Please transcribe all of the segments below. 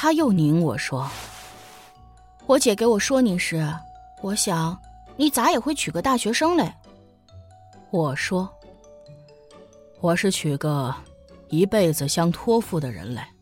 他又拧我说，我姐给我说你时，我想你咋也会娶个大学生嘞。我说，我是娶个一辈子相托付的人嘞。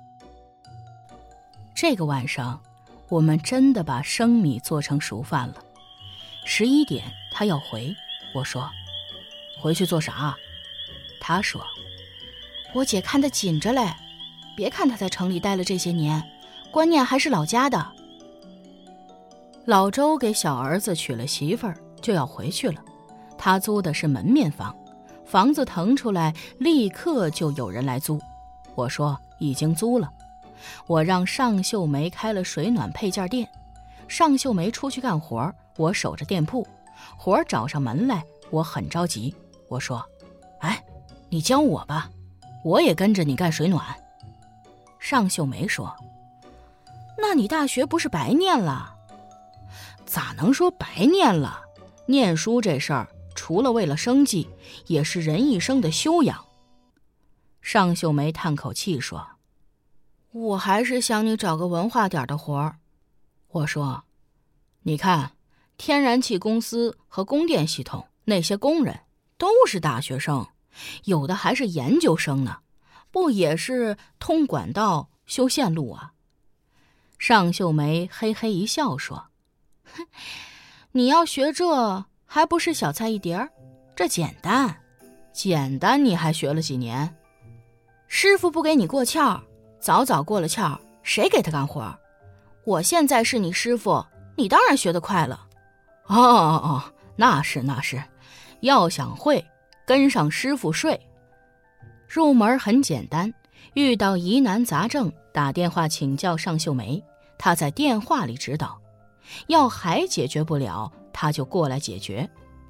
这个晚上我们真的把生米做成熟饭了。11点他要回，我说回去做啥？他说我姐看得紧着嘞，别看他在城里待了这些年，观念还是老家的。老周给小儿子娶了媳妇儿，就要回去了。他租的是门面房，房子腾出来立刻就有人来租。我说已经租了。我让尚秀梅开了水暖配件店，尚秀梅出去干活，我守着店铺。活找上门来，我很着急。我说，哎，你教我吧，我也跟着你干水暖。尚秀梅说，那你大学不是白念了？咋能说白念了？念书这事儿，除了为了生计，也是人一生的修养。尚秀梅叹口气说，我还是想你找个文化点的活儿。我说，你看天然气公司和供电系统那些工人都是大学生，有的还是研究生呢，不也是通管道修线路啊？尚秀梅嘿嘿一笑说，你要学这还不是小菜一碟，这简单。简单你还学了几年？师傅不给你过窍，早早过了窍，谁给他干活？我现在是你师傅，你当然学得快了。哦，那是，要想会，跟上师傅睡。入门很简单，遇到疑难杂症，打电话请教尚秀梅，她在电话里指导。要还解决不了，她就过来解决。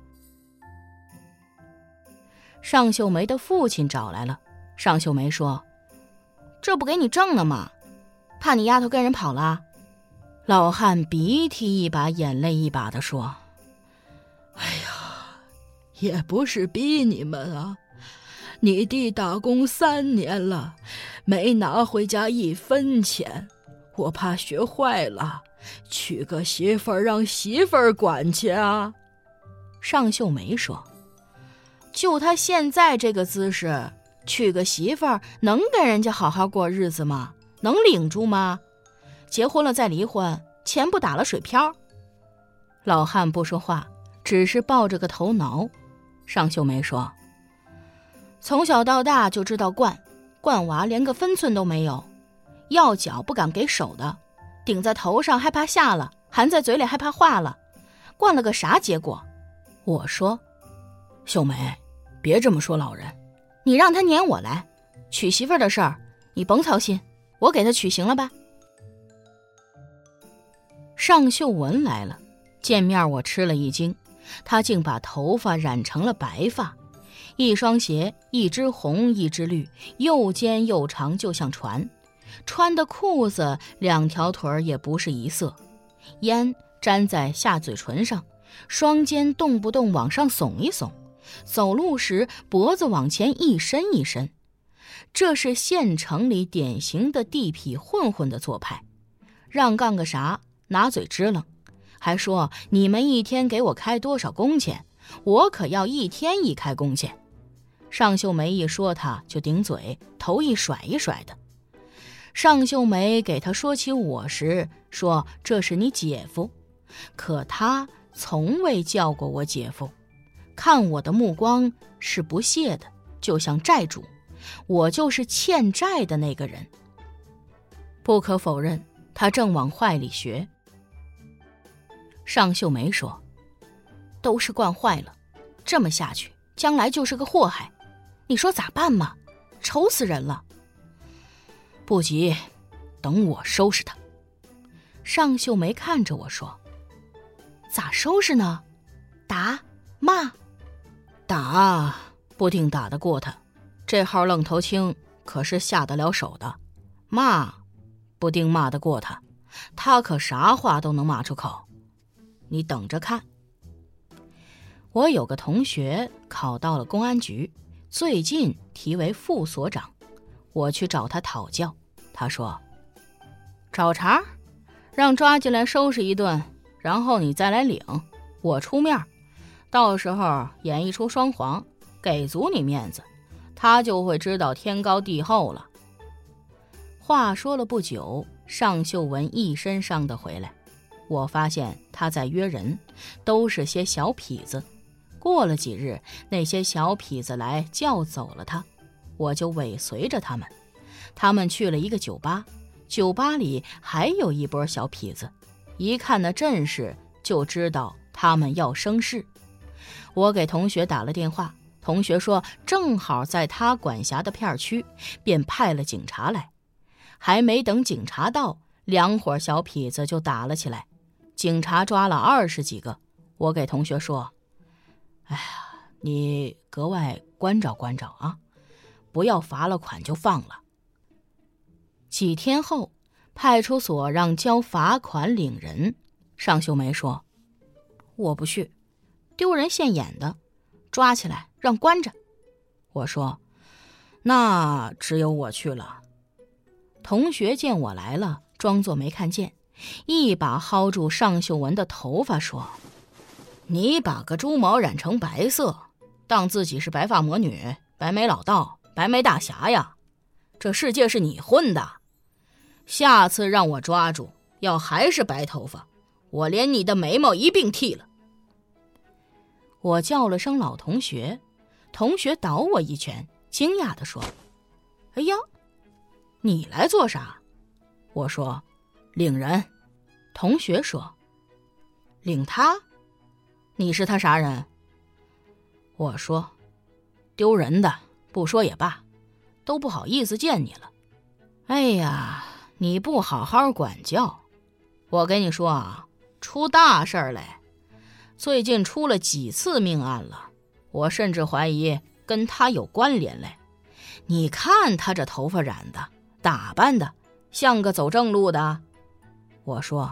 尚秀梅的父亲找来了，尚秀梅说，这不给你挣了吗？怕你丫头跟人跑了？老汉鼻涕一把眼泪一把的说， 哎呀，也不是逼你们啊，你弟打工3年了，没拿回家1分钱，我怕学坏了，娶个媳妇儿让媳妇儿管去啊。 尚秀梅说，就他现在这个姿势，娶个媳妇儿能跟人家好好过日子吗？能领住吗？结婚了再离婚，钱不打了水漂？老汉不说话，只是抱着个头挠。尚秀梅说，从小到大就知道惯娃连个分寸都没有，要脚不敢给手的，顶在头上害怕下了，含在嘴里害怕化了，惯了个啥结果？我说，秀梅，别这么说老人，你让他撵我来，娶媳妇儿的事儿你甭操心，我给他娶行了吧？尚秀文来了，见面我吃了一惊，他竟把头发染成了白发，一双鞋，一只红一只绿，又尖又长，就像船。穿的裤子2条腿也不是一色，烟粘在下嘴唇上，双肩动不动往上耸一耸，走路时脖子往前一伸一伸。这是县城里典型的地痞混混的做派，让干个啥拿嘴支棱，还说你们一天给我开多少工钱，我可要1天1开工钱。尚秀梅一说他就顶嘴，头一甩一甩的。尚秀梅给他说起我时，说这是你姐夫，可他从未叫过我姐夫，看我的目光是不屑的，就像债主，我就是欠债的那个人。不可否认，他正往坏里学。尚秀梅说，都是惯坏了，这么下去将来就是个祸害，你说咋办嘛？愁死人了。不急，等我收拾他。尚秀梅看着我说，咋收拾呢？打骂？打不定打得过他，这号愣头青可是下得了手的。骂不定骂得过他，他可啥话都能骂出口，你等着看。我有个同学考到了公安局，最近提为副所长，我去找他讨教。他说， 找茬，让抓进来收拾一顿，然后你再来领，我出面，到时候演一出双簧，给足你面子，他就会知道天高地厚了。话说了不久，尚秀文一身伤的回来，我发现他在约人，都是些小痞子。过了几日，那些小痞子来叫走了他，我就尾随着他们。他们去了一个酒吧，酒吧里还有一波小痞子，一看那阵势就知道他们要生事。我给同学打了电话，同学说正好在他管辖的片区，便派了警察来。还没等警察到，两伙小痞子就打了起来，警察抓了20几个。我给同学说，哎呀，你格外关照关照啊，不要罚了款就放了。几天后，派出所让交罚款领人，尚秀梅说，我不去，丢人现眼的，抓起来让关着。我说，那只有我去了。同学见我来了，装作没看见，一把薅住尚秀文的头发说，你把个猪毛染成白色，当自己是白发魔女、白眉老道、白眉大侠呀？这世界是你混的，下次让我抓住，要还是白头发，我连你的眉毛一并剃了。我叫了声老同学，同学倒我一拳，惊讶地说，哎呀，你来做啥？我说，领人。同学说，领他？你是他啥人？我说，丢人的，不说也罢，都不好意思见你了。哎呀，你不好好管教，我跟你说啊，出大事儿来。最近出了几次命案了，我甚至怀疑跟他有关联嘞。你看他这头发染的，打扮的，像个走正路的。我说，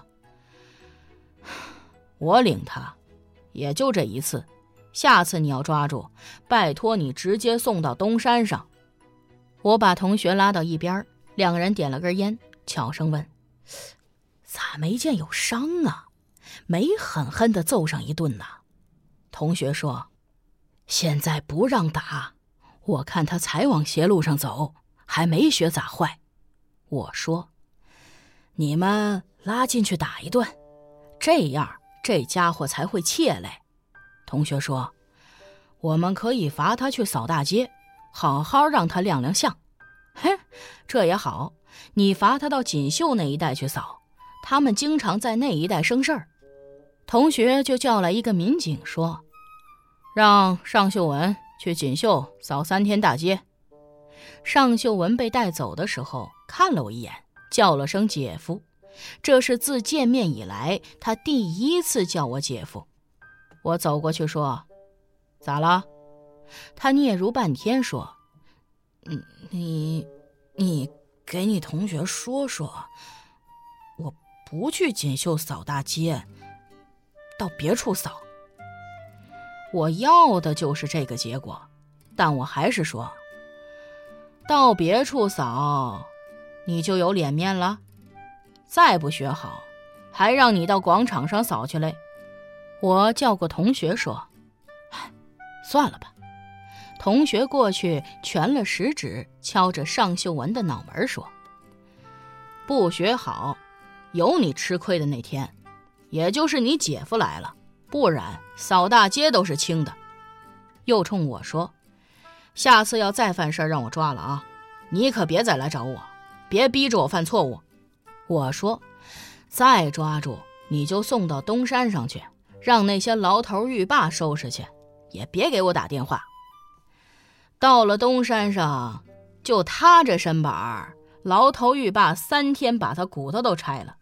我领他也就这一次，下次你要抓住，拜托你直接送到东山上。我把同学拉到一边，两个人点了根烟，悄声问，咋没见有伤啊？没狠狠地揍上一顿呐？同学说，现在不让打，我看他才往邪路上走，还没学咋坏。我说，你们拉进去打一顿，这样这家伙才会怯嘞。同学说，我们可以罚他去扫大街，好好让他亮亮相。嘿，这也好，你罚他到锦绣那一带去扫，他们经常在那一带生事儿。同学就叫来一个民警说，让尚秀文去锦绣扫3天大街。尚秀文被带走的时候看了我一眼，叫了声姐夫，这是自见面以来他第一次叫我姐夫。我走过去说，咋了？他嗫嚅半天说，你给你同学说说，我不去锦绣扫大街，到别处扫。我要的就是这个结果，但我还是说，到别处扫，你就有脸面了？再不学好，还让你到广场上扫去嘞。我叫过同学说，算了吧。同学过去拳了食指，敲着尚秀文的脑门说，不学好，有你吃亏的那天，也就是你姐夫来了，不然扫大街都是轻的。又冲我说，下次要再犯事让我抓了啊，你可别再来找我，别逼着我犯错误。我说，再抓住你就送到东山上去，让那些牢头狱霸收拾去，也别给我打电话。到了东山上，就他这身板，牢头狱霸3天把他骨头都拆了。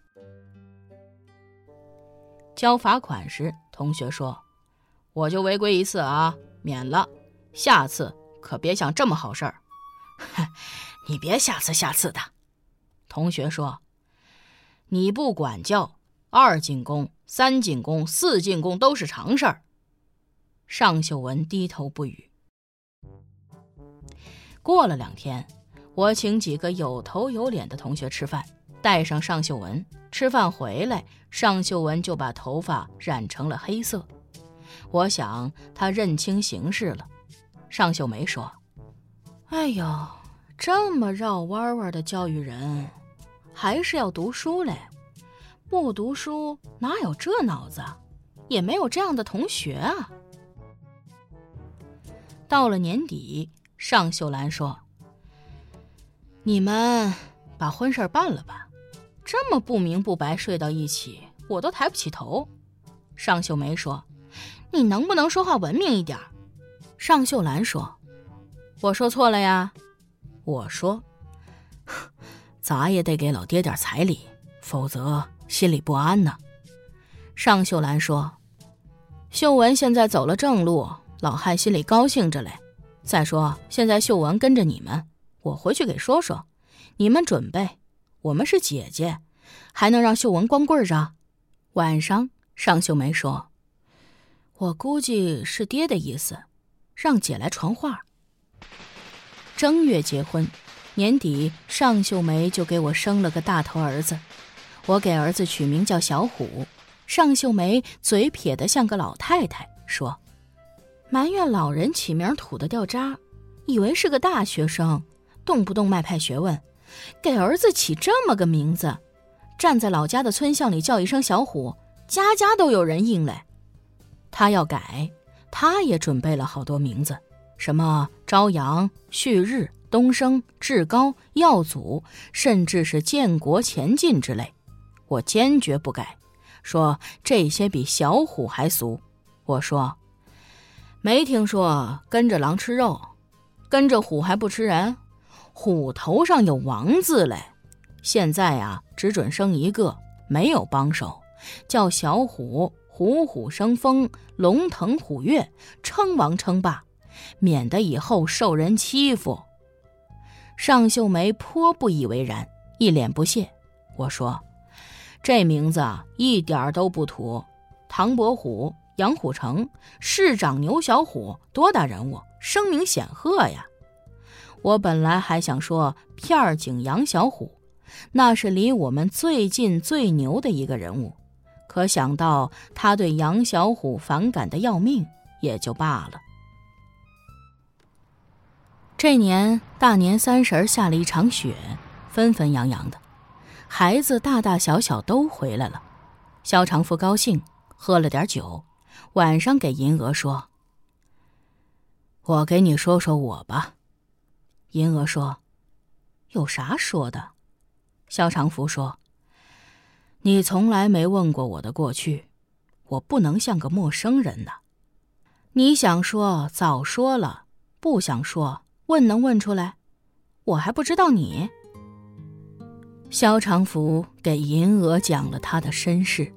交罚款时，同学说，我就违规一次啊，免了，下次可别想这么好事儿。你别下次的。同学说，你不管教，2进宫、3进宫、4进宫都是常事儿。尚秀文低头不语。过了2天，我请几个有头有脸的同学吃饭， 带上尚秀文，吃饭回来，尚秀文就把头发染成了黑色。我想她认清形势了。尚秀梅说：哎呦，这么绕弯弯的教育人，还是要读书嘞。不读书哪有这脑子，也没有这样的同学啊。到了年底，尚秀兰说：你们把婚事办了吧，这么不明不白睡到一起，我都抬不起头。尚秀梅说：你能不能说话文明一点？尚秀兰说：我说错了呀。我说：咱也得给老爹点彩礼，否则心里不安呢。尚秀兰说：秀文现在走了正路，老汉心里高兴着嘞。再说现在秀文跟着你们，我回去给说说，你们准备，我们是姐姐，还能让秀文光棍着？晚上尚秀梅说：我估计是爹的意思，让姐来传话。正月结婚，年底尚秀梅就给我生了个大头儿子，我给儿子取名叫小虎。尚秀梅嘴撇得像个老太太，说：埋怨老人起名土的掉渣，以为是个大学生，动不动卖派学问，给儿子起这么个名字，站在老家的村巷里叫一声小虎，家家都有人应嘞。他要改，他也准备了好多名字，什么朝阳、旭日、东升、志高、耀祖，甚至是建国前进之类，我坚决不改，说这些比小虎还俗。我说：没听说跟着狼吃肉，跟着虎还不吃人，虎头上有王字嘞。现在啊，只准生一个，没有帮手，叫小虎，虎虎生风，龙腾虎跃，称王称霸，免得以后受人欺负。尚秀梅颇不以为然，一脸不屑。我说：这名字啊，一点都不土，唐伯虎、杨虎城、市长牛小虎，多大人物，声名显赫呀。我本来还想说片警杨小虎，那是离我们最近最牛的一个人物，可想到他对杨小虎反感的要命，也就罢了。这年大年30下了一场雪，纷纷扬扬的，孩子大大小小都回来了。萧长福高兴，喝了点酒，晚上给银娥说：我给你说说我吧。银娥说：有啥说的？萧长福说：你从来没问过我的过去，我不能像个陌生人呐。你想说早说了，不想说问能问出来，我还不知道你。萧长福给银娥讲了他的身世。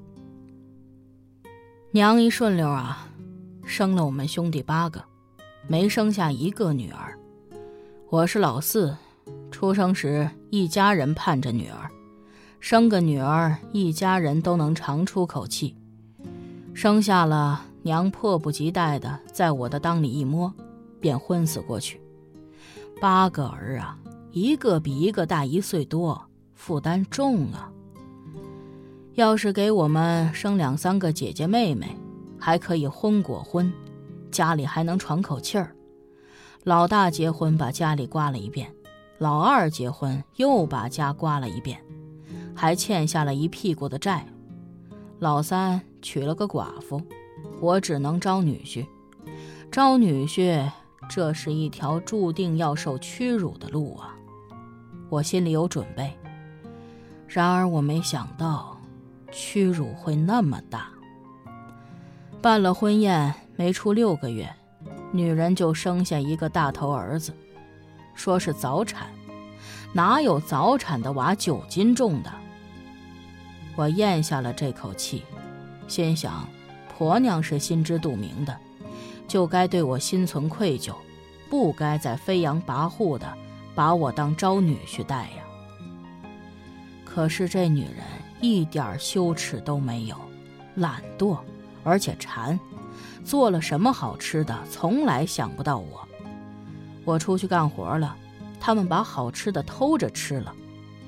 娘一顺溜啊，生了我们兄弟8个，没生下一个女儿。我是老四，出生时一家人盼着女儿，生个女儿一家人都能长出口气。生下了，娘迫不及待的在我的裆里一摸，便昏死过去。8个儿啊，一个比一个大1岁多，负担重啊。要是给我们生2、3个姐姐妹妹，还可以婚果婚，家里还能喘口气儿。老大结婚把家里刮了一遍，老二结婚又把家刮了一遍，还欠下了一屁股的债。老三娶了个寡妇，我只能招女婿。招女婿，这是一条注定要受屈辱的路啊。我心里有准备，然而我没想到屈辱会那么大。办了婚宴没出6个月，女人就生下一个大头儿子，说是早产，哪有早产的娃9斤重的？我咽下了这口气，心想婆娘是心知肚明的，就该对我心存愧疚，不该再飞扬跋扈的把我当招女婿待呀。可是这女人一点羞耻都没有，懒惰而且馋，做了什么好吃的从来想不到我。我出去干活了，他们把好吃的偷着吃了。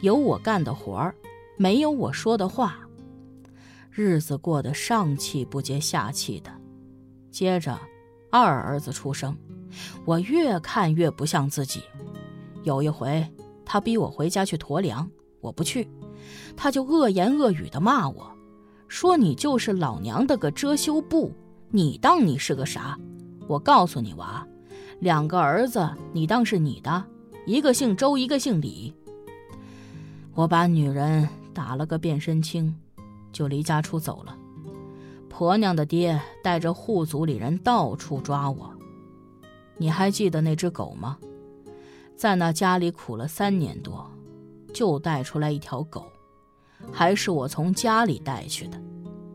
有我干的活儿，没有我说的话，日子过得上气不接下气的。接着二儿子出生，我越看越不像自己。有一回他逼我回家去驮粮，我不去，他就恶言恶语地骂我，说你就是老娘的个遮羞布，你当你是个啥？我告诉你娃，2个儿子你当是你的，一个姓周，一个姓李。我把女人打了个遍身青，就离家出走了。婆娘的爹带着户族里人到处抓我。你还记得那只狗吗？在那家里苦了3年多，就带出来一条狗，还是我从家里带去的。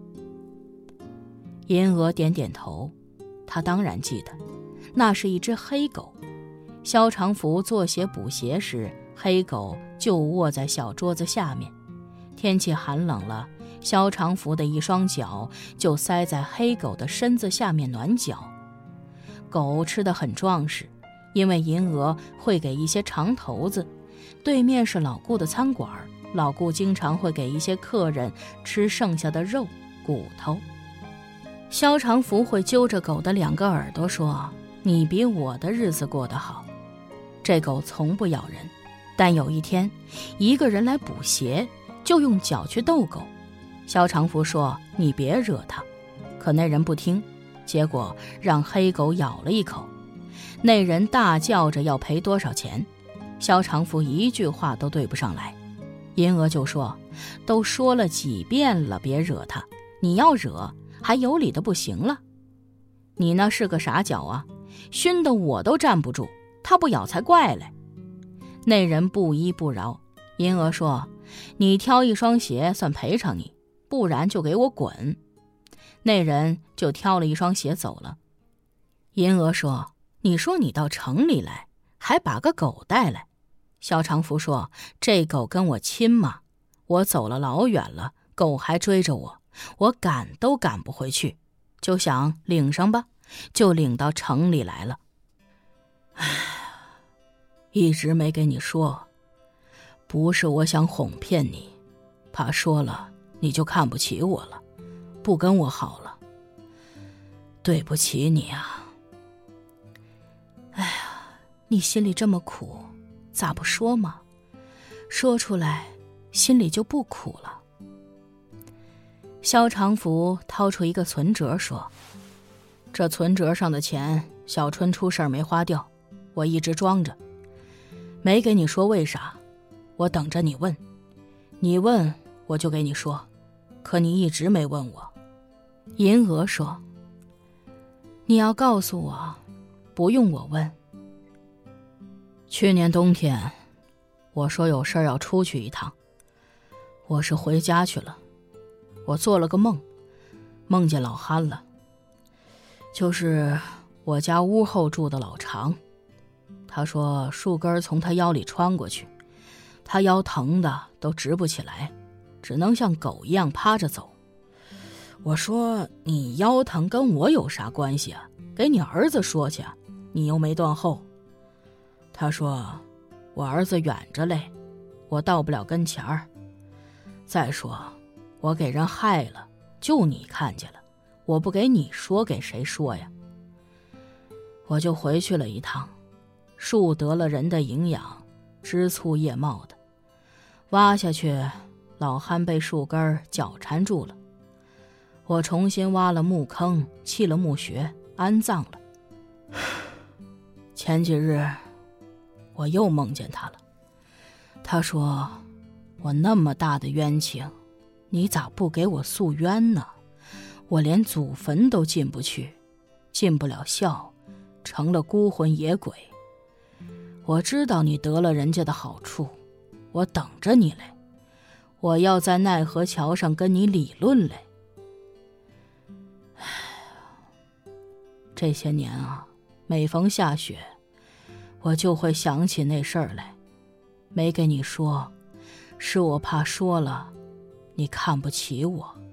银娥点点头，她当然记得，那是一只黑狗。萧长福做鞋补鞋时，黑狗就卧在小桌子下面。天气寒冷了，萧长福的一双脚就塞在黑狗的身子下面暖脚。狗吃得很壮实，因为银娥会给一些长头子。对面是老顾的餐馆，老顾经常会给一些客人吃剩下的肉骨头。萧长福会揪着狗的2个耳朵说，你比我的日子过得好。这狗从不咬人，但有一天一个人来补鞋，就用脚去逗狗。萧长福说，你别惹他，可那人不听，结果让黑狗咬了一口。那人大叫着要赔多少钱，萧长福一句话都对不上来。银娥就说，都说了几遍了，别惹他，你要惹还有理的不行了。你那是个啥脚啊，熏得我都站不住，他不咬才怪嘞。那人不依不饶，银娥说，你挑一双鞋算赔偿你，不然就给我滚。那人就挑了一双鞋走了。银娥说，你说你到城里来，还把个狗带来。萧长福说，这狗跟我亲嘛，我走了老远了，狗还追着我，我赶都赶不回去，就想领上吧，就领到城里来了。一直没给你说，不是我想哄骗你，怕说了你就看不起我了，不跟我好了。对不起你啊。哎呀，你心里这么苦，咋不说嘛？说出来心里就不苦了。萧长福掏出一个存折说，这存折上的钱小春出事没花掉，我一直装着，没给你说为啥，我等着你问，你问我就给你说，可你一直没问我。银娥说，你要告诉我，不用我问。去年冬天我说有事要出去一趟，我是回家去了，我做了个梦，梦见老憨了，就是我家屋后住的老常。他说树根从他腰里穿过去，他腰疼的都直不起来，只能像狗一样趴着走。我说你腰疼跟我有啥关系啊？给你儿子说去，你又没断后。他说我儿子远着嘞，我到不了跟前儿。再说我给人害了，就你看见了，我不给你说给谁说呀？我就回去了一趟，树得了人的营养，枝粗叶茂的，挖下去老憨被树根脚缠住了，我重新挖了墓坑，砌了墓穴，安葬了。前几日我又梦见他了，他说我那么大的冤情，你咋不给我诉冤呢？我连祖坟都进不去，尽不了孝，成了孤魂野鬼。我知道你得了人家的好处，我等着你嘞，我要在奈何桥上跟你理论嘞。这些年啊，每逢下雪，我就会想起那事儿来，没给你说，是我怕说了你看不起我。